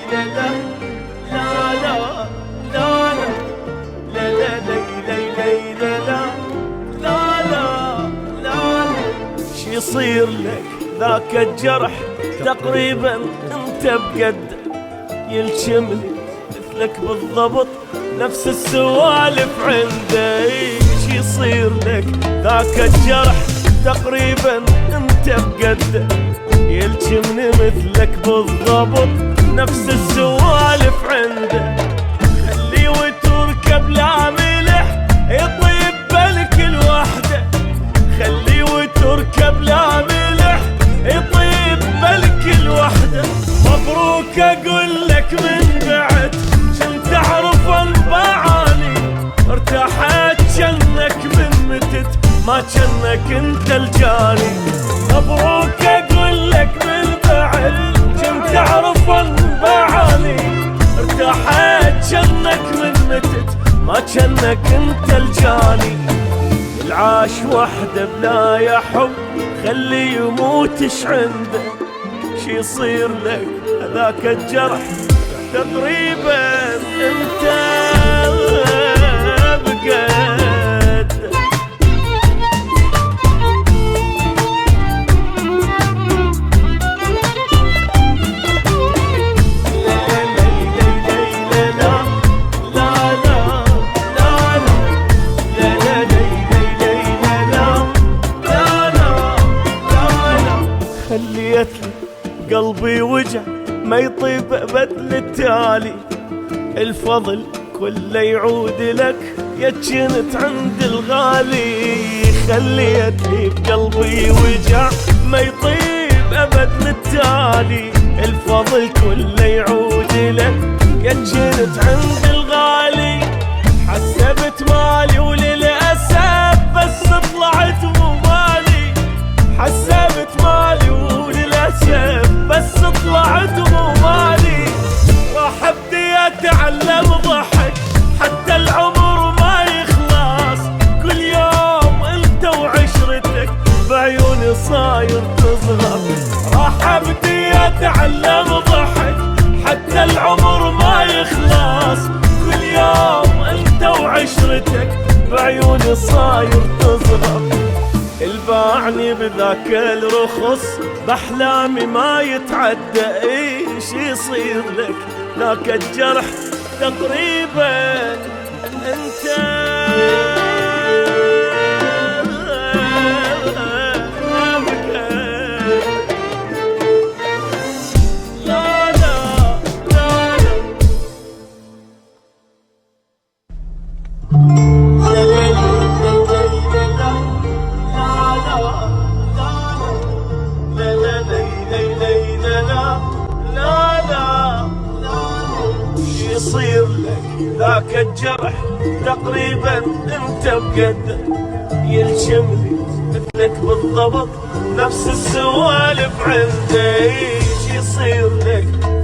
يصير لك ذاك الجرح تقريبا انت بقد يلشمني مثلك بالضبط نفس السوالف عنده. ايش يصير لك ذاك الجرح تقريبا انت بقد يلشمني مثلك بالضبط نفس السوالف عنده. خلي وتركب لا ملح يطيب بالك الوحده، خلي وتركب لا ملح يطيب بالك الوحده. مبروك اقول لك من بعد كنت اعرف انباعاني، ارتاحت جنك من متت ما جنك انت الجاني. مبروك اقول لك من بعد كنت اعرف انباعاني، ارتاحت جنك من متت ما جنك انت الجاني. العاش وحده بلا يا حب خلي يموتش عنده. شي يصير لك هذاك الجرح تقريبا انت بقد. خليت لي قلبي وجع ما يطيب ابد للتالي. الفضل كله يعود لك يا جنت عند الغالي. خليت لي بقلبي وجع ما يطيب ابد للتالي. الفضل كله يعود لك يا جنت عند الغالي. حسبت مالي وللاسف بس طلعت مو مالي. حسبت مالي وللاسف بس طلعت مو مالي. راح ابدي اتعلم ضحك حتى العمر ما يخلص. كل يوم انت وعشرتك بعيوني صاير تصغر. راح ابدي اتعلم ضحك حتى العمر ما يخلص. كل يوم انت وعشرتك بعيوني صاير تصغر. الباعني بذاك الرخص باحلامي ما يتعدى. ايش يصير لك ذاك الجرح تقريبا انت يصير لك ذاك الجرح تقريبا انت بقد يلشمني مثلك بالضبط نفس السوالف عنده. ايش يصير لك